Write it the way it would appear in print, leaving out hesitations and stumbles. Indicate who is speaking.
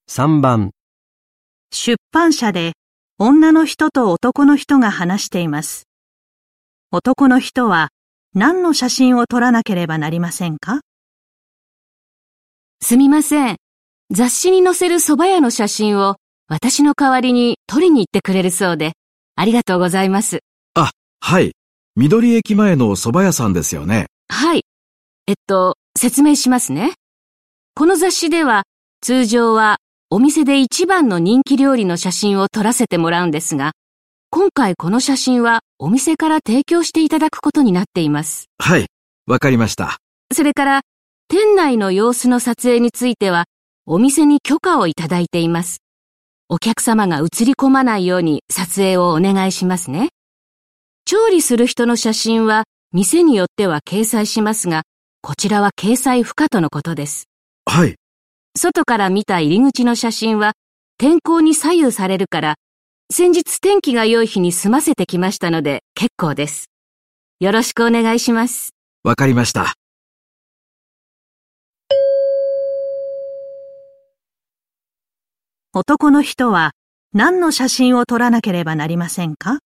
Speaker 1: 3番、
Speaker 2: 出版社で女の人と男の人が話しています。男の人は何の写真を撮らなければなりませんか？
Speaker 3: すみません。雑誌に載せる蕎麦屋の写真を私の代わりに撮りに行ってくれるそうで、ありがとうございます。
Speaker 4: あ、はい。緑駅前の蕎麦屋さんですよね。
Speaker 3: はい。説明しますね。この雑誌では、通常はお店で一番の人気料理の写真を撮らせてもらうんですが、今回この写真はお店から提供していただくことになっています。
Speaker 4: はい。わかりました。
Speaker 3: それから、店内の様子の撮影については、お店に許可をいただいています。お客様が映り込まないように撮影をお願いしますね。調理する人の写真は店によっては掲載しますが、こちらは掲載不可とのことです。
Speaker 4: はい。
Speaker 3: 外から見た入り口の写真は天候に左右されるから、先日天気が良い日に済ませてきましたので結構です。よろしくお願いします。
Speaker 4: わかりました。
Speaker 2: 男の人は何の写真を撮らなければなりませんか？